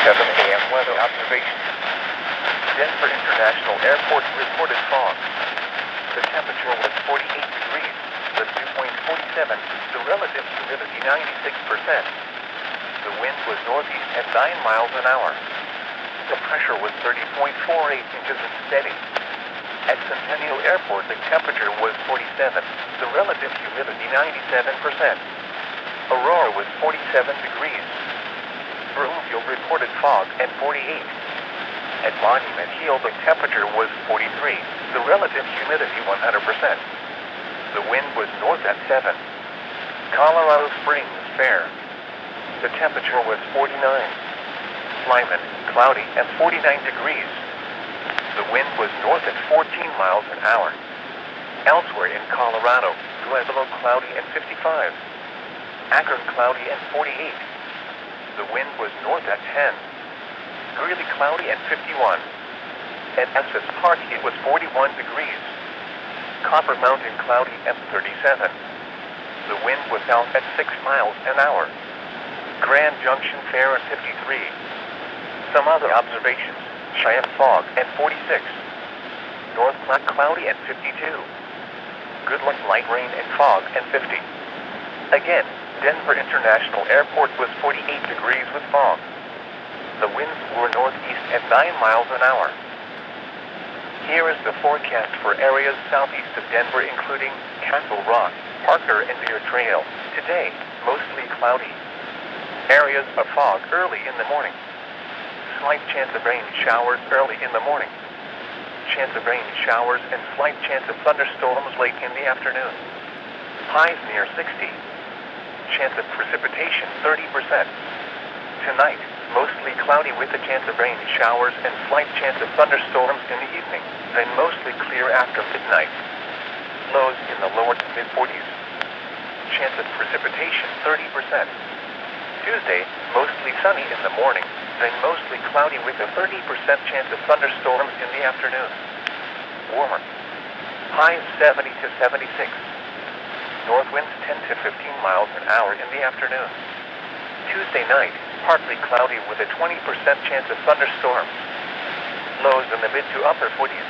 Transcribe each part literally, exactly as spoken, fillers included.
seven A M weather observations. Denver International Airport reported fog. The temperature was forty-eight degrees, the dew point forty-seven, the relative humidity ninety-six percent. The wind was northeast at nine miles an hour. The pressure was thirty point four eight inches and steady. At Centennial Airport, the temperature was forty-seven, the relative humidity ninety-seven percent. Aurora was forty-seven degrees. Broomfield reported fog at forty-eight. At Monument Hill, the temperature was forty-three, the relative humidity one hundred percent. The wind was north at seven. Colorado Springs Fair. The temperature was forty-nine. Lyman, cloudy at forty-nine degrees. The wind was north at fourteen miles an hour. Elsewhere in Colorado, Pueblo cloudy at fifty-five. Akron cloudy at forty-eight. The wind was north at ten. Greeley cloudy at fifty-one. At Estes Park it was forty-one degrees. Copper Mountain cloudy at thirty-seven. The wind was south at six miles an hour. Grand Junction Fair at fifty-three. Some other observations. Cheyenne fog at forty-six. North Platte cloudy at fifty-two. Goodland light rain and fog at fifty. Again, Denver International Airport was forty-eight degrees with fog. The winds were northeast at nine miles an hour. Here is the forecast for areas southeast of Denver, including Castle Rock, Parker, and Deer Trail. Today, mostly cloudy. Areas of fog early in the morning. Slight chance of rain showers early in the morning. Chance of rain showers and slight chance of thunderstorms late in the afternoon. Highs near sixty. Chance of precipitation thirty percent. Tonight, mostly cloudy with a chance of rain showers and slight chance of thunderstorms in the evening, then mostly clear after midnight. Lows in the lower to mid forties. Chance of precipitation thirty percent. Tuesday, mostly sunny in the morning, then mostly cloudy with a thirty percent chance of thunderstorms in the afternoon. Warmer. Highs seventy to seventy-six. North winds ten to fifteen miles an hour in the afternoon. Tuesday night, partly cloudy with a twenty percent chance of thunderstorms. Lows in the mid to upper forties.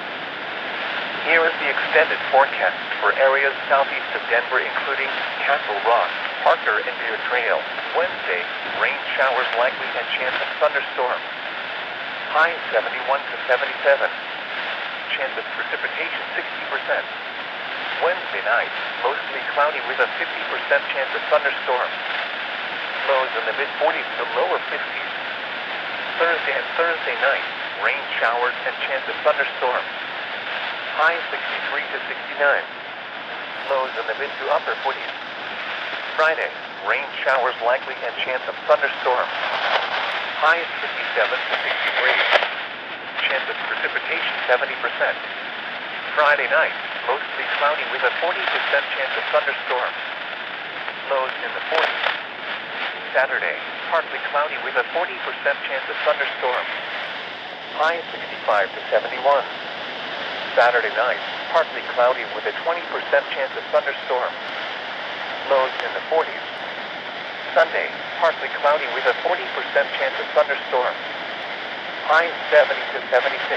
Here is the extended forecast for areas southeast of Denver, including Castle Rock, Parker, and Deer Trail. Wednesday, rain showers likely and chance of thunderstorms. Highs seventy-one to seventy-seven. Chance of precipitation sixty percent. Wednesday night, mostly cloudy with a fifty percent chance of thunderstorms. Lows in the mid forties to lower fifties. Thursday and Thursday night, rain showers and chance of thunderstorms. Highs sixty-three to sixty-nine. Lows in the mid to upper forties. Friday, rain showers likely and chance of thunderstorms. Highs fifty-seven to sixty-three. Chance of precipitation seventy percent. Friday night, mostly cloudy with a forty percent chance of thunderstorms. Lows in the forties. Saturday, partly cloudy with a forty percent chance of thunderstorms. Highs sixty-five to seventy-one. Saturday night, partly cloudy with a twenty percent chance of thunderstorms. Lows in the forties. Sunday, partly cloudy with a forty percent chance of thunderstorms. Highs seventy to seventy-six.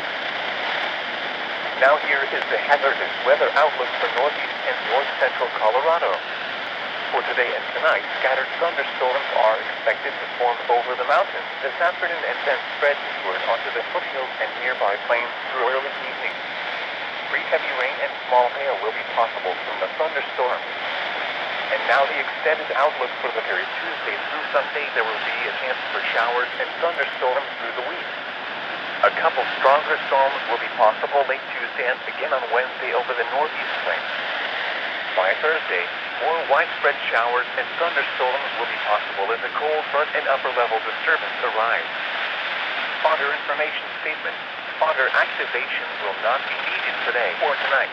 Now here is the hazardous weather outlook for northeast and north central Colorado. For today and tonight, scattered thunderstorms are expected to form over the mountains this afternoon and then spread eastward onto the foothills and nearby plains through early evening. Brief heavy rain and small hail will be possible from the thunderstorms. And now the extended outlook for the period Tuesday through Sunday. There will be a chance for showers and thunderstorms through the week. A couple stronger storms will be possible late Tuesday and again on Wednesday over the northeast plains. By Thursday, more widespread showers and thunderstorms will be possible as a cold front and upper-level disturbance arise. Fodder information statement. Fodder activation will not be needed today or tonight.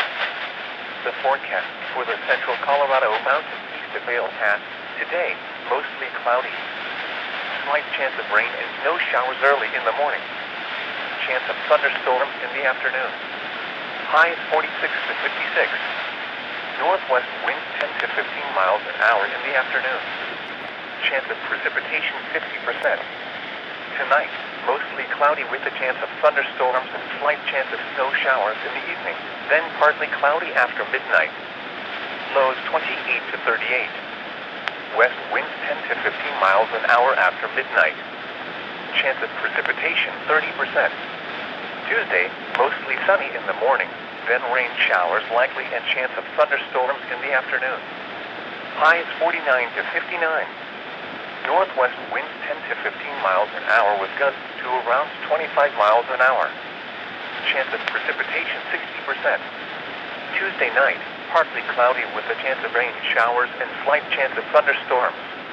The forecast for the central Colorado mountains east of Vail Pass. Today, mostly cloudy. Slight chance of rain and snow showers early in the morning. Chance of thunderstorms in the afternoon. Highs forty-six to fifty-six. Northwest winds ten to fifteen miles an hour in the afternoon. Chance of precipitation fifty percent. Tonight, mostly cloudy with a chance of thunderstorms and slight chance of snow showers in the evening, then partly cloudy after midnight. Lows twenty-eight to thirty-eight. West winds ten to fifteen miles an hour after midnight. Chance of precipitation thirty percent. Tuesday, mostly sunny in the morning, then rain showers likely and chance of thunderstorms in the afternoon. Highs forty-nine to fifty-nine. Northwest winds ten to fifteen miles an hour with gusts to around twenty-five miles an hour. Chance of precipitation sixty percent. Tuesday night, partly cloudy with a chance of rain showers and slight chance of thunderstorms.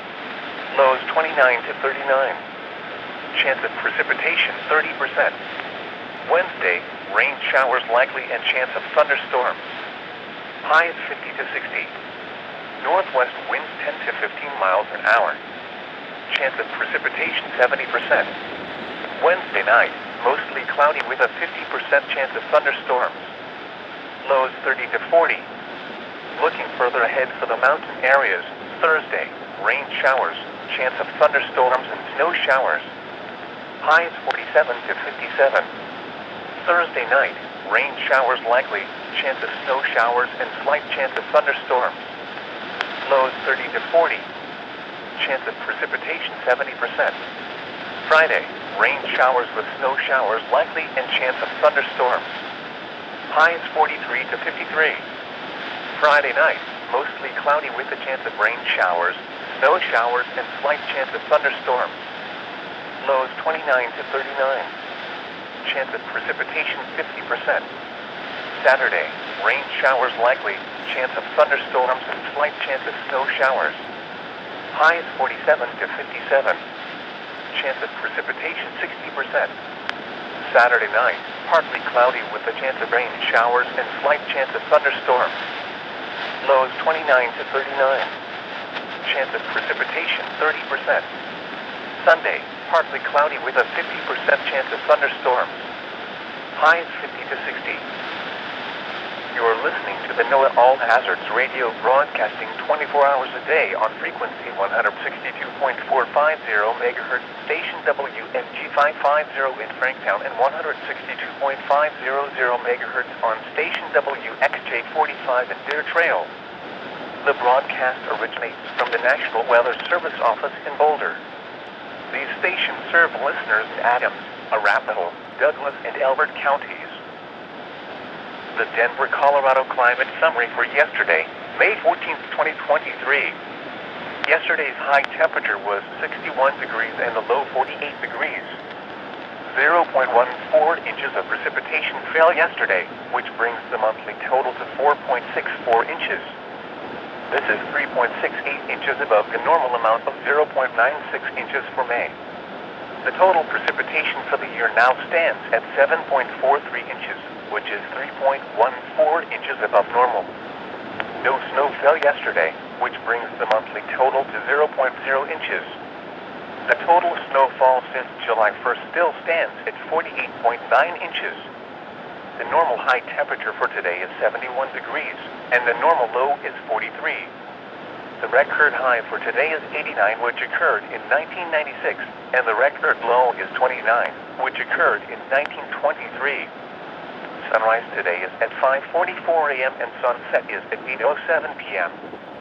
Lows twenty-nine to thirty-nine. Chance of precipitation thirty percent. Wednesday, rain showers likely and chance of thunderstorms. Highs fifty to sixty. Northwest winds ten to fifteen miles an hour. Chance of precipitation seventy percent. Wednesday night, mostly cloudy with a fifty percent chance of thunderstorms. Lows thirty to forty. Looking further ahead for the mountain areas, Thursday, rain showers, chance of thunderstorms and snow showers. Highs forty-seven to fifty-seven. Thursday night, rain showers likely, chance of snow showers and slight chance of thunderstorms. Lows thirty to forty. Chance of precipitation seventy percent. Friday, rain showers with snow showers likely and chance of thunderstorms. Highs forty-three to fifty-three. Friday night, mostly cloudy with a chance of rain showers, snow showers and slight chance of thunderstorms. Lows twenty-nine to thirty-nine. Chance of precipitation fifty percent. Saturday, rain showers likely, chance of thunderstorms and slight chance of snow showers. Highs forty-seven to fifty-seven. Chance of precipitation sixty percent. Saturday night, partly cloudy with a chance of rain showers and slight chance of thunderstorms. Lows twenty-nine to thirty-nine. Chance of precipitation thirty percent. Sunday, partly cloudy with a fifty percent chance of thunderstorms. Highs fifty to sixty. You are listening to the NOAA All Hazards radio broadcasting twenty-four hours a day on frequency one sixty-two point four five zero megahertz, station W M G five fifty in Franktown, and one sixty-two point five zero zero megahertz on station W X J forty-five in Deer Trail. The broadcast originates from the National Weather Service office in Boulder. These stations serve listeners in Adams, Arapahoe, Douglas, and Elbert counties. The Denver, Colorado climate summary for yesterday, May fourteenth, twenty twenty-three. Yesterday's high temperature was sixty-one degrees and the low forty-eight degrees. zero point one four inches of precipitation fell yesterday, which brings the monthly total to four point six four inches. This is three point six eight inches above the normal amount of zero point nine six inches for May. The total precipitation for the year now stands at seven point four three inches, which is three point one four inches above normal. No snow fell yesterday, which brings the monthly total to zero point zero inches. The total snowfall since July first still stands at forty-eight point nine inches. The normal high temperature for today is seventy-one degrees, and the normal low is forty-three. The record high for today is eighty-nine, which occurred in nineteen ninety-six, and the record low is twenty-nine, which occurred in nineteen twenty-three. Sunrise today is at five forty-four a m and sunset is at eight oh seven p m